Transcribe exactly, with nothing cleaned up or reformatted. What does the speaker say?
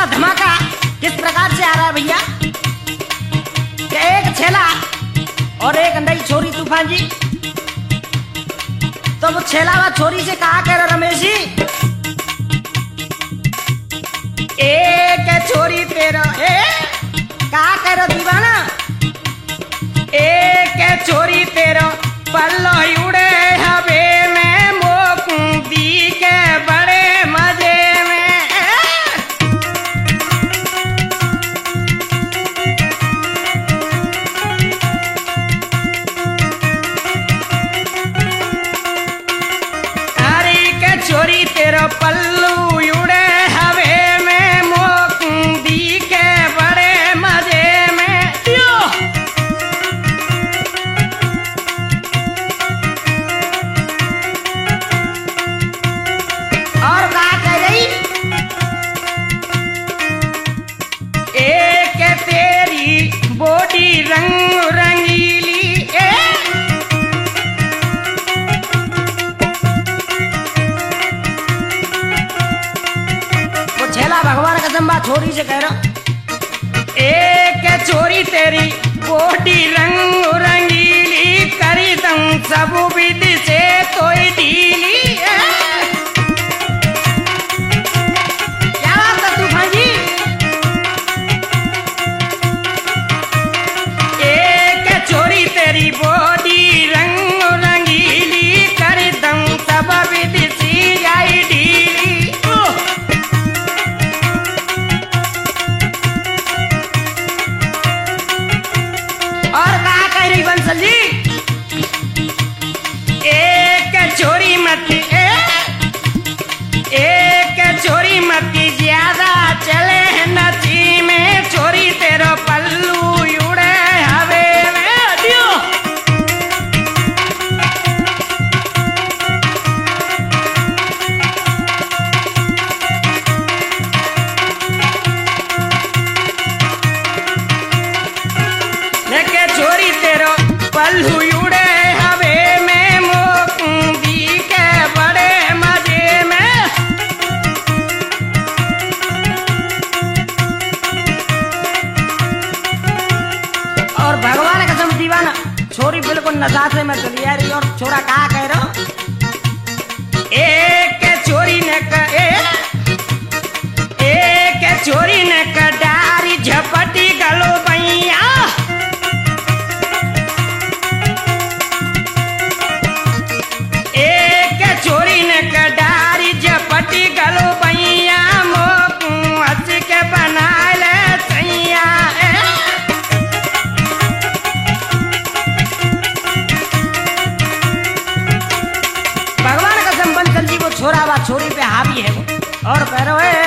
वाला धमाका किस प्रकार से आ रहा है भैया कि एक छेला और एक नई छोरी तूफान जी। तो वो छेला वा छोरी से कहा कह रहा रमेश जी, एक छोरी तेरा ए कहा कह रहा दीवाना, एक छोरी तेरा पल्लो उड़े हवे में मोकुंदी के बड़े मजे में। अरे के छोरी तेरा पल्लू उड़े हवे में मोकुंदी के बड़े मजे में। और कहा कह रही, एक तेरी बॉडी रंग रंगीली ए वो छेला भगवान का जम्बा छोरी से कह रहा, एक छोरी तेरी बॉडी रंग रंगीली करी दम सब विधि से तोई ढीली। तेरी बॉडी रंग रंगीली कर दम सब विधि सी आई ढीली। और कहा कह रही बंसल जी, एक छोरी मती ए एक छोरी मती ज्यादा चले नची में छोरी तेरा पल्लू उड़े हवे में। छोरी तेरो पल्लू उड़े हवे में मोकुंदी के बड़े मजे में। और भगवान कसम दीवाना छोरी बिल्कुल नजाते में चली आ रही। और छोरा कहा कह रहा, एक छोरी ने कहे एक छोरी ने कडारी झपटी गलो भैया। छोरी ने कडारी झपटी गलो भैया मोकू हंस के बना ले सैया। भगवान का संबंध जी वो छोरा वा छोरी पे हावी है वो। और कह रहे